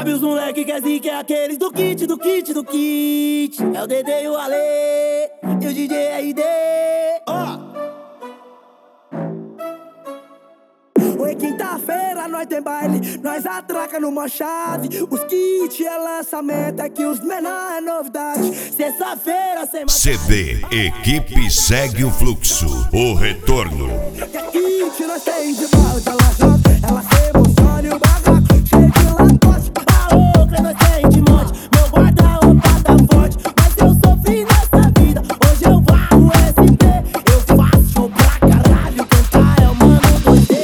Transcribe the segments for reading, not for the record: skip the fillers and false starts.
Sabe os moleque que é zica, é aqueles do kit, do kit, do kit. É o Dedê e o Ale e o DJ RD. Oi, quinta-feira nós tem baile, nós atraca numa chave. Os kits é lançamento, é que os menor é novidade. Sexta-feira sem CD Equipe Segue o Fluxo, o retorno. Que kit nós tem de balde, ela joga, ela se emociona e o barraco cheio de lacoste. A outra nós tem de monte, meu guarda-roupa tá forte. Mas eu sofri nessa vida, hoje eu varro ST. Eu faço show pra caralho, cantar é o mano 2D.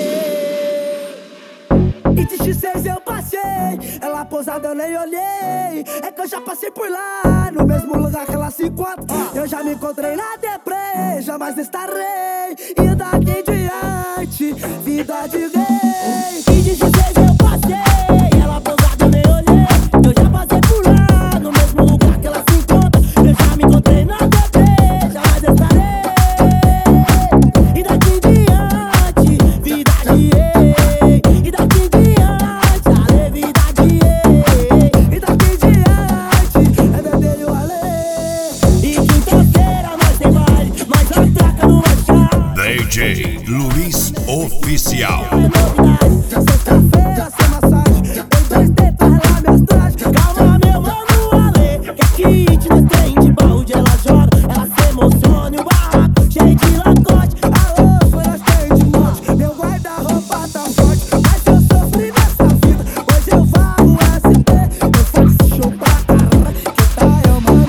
E de X6 eu passei, ela posada eu nem olhei. É que eu já passei por lá, no mesmo lugar que ela se encontra. Eu já me encontrei na deprê, jamais estarei. E daqui em diante, vida de gay. E de X6 eu passei, ela posada eu nem olhei. Eu já passei por lá, no mesmo lugar que ela se encontra. Eu já me encontrei na deprê, jamais estarei. E daqui em diante, vida de gay. E daqui em diante, ale, vida de gay. E daqui em diante, é Dedê e o Ale. E quinta-feira nós tem baile, nós atraca no machado. DJ Luiz Oficial. É novidade, sexta-feira sem massagem. Tem 2D pra relar minhas trajes. Calma, meu mano Ale, que a kit nós tem de balde. Ela joga, ela se emociona e o barraco cheio de lacote. A outra nós tem de monte, meu guarda-roupa tá forte. Mas eu sofri nessa vida, hoje eu varro ST. Eu faço show pra caralho, que tá é o mano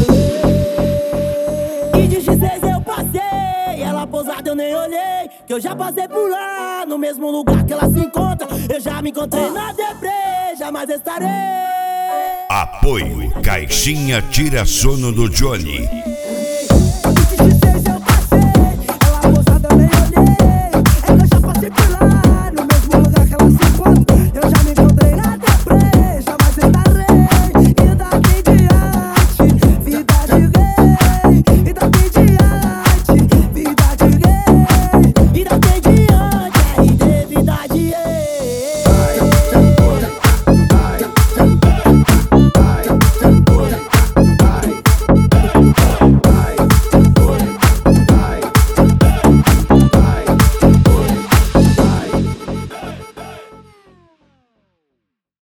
Ale. E de X6 eu passei, ela posada eu nem olhei. Que eu já passei por lá, no mesmo lugar que ela se encontra. Eu já me encontrei na deprê, jamais estarei. Apoio Caixinha Tira Sono do Johnny.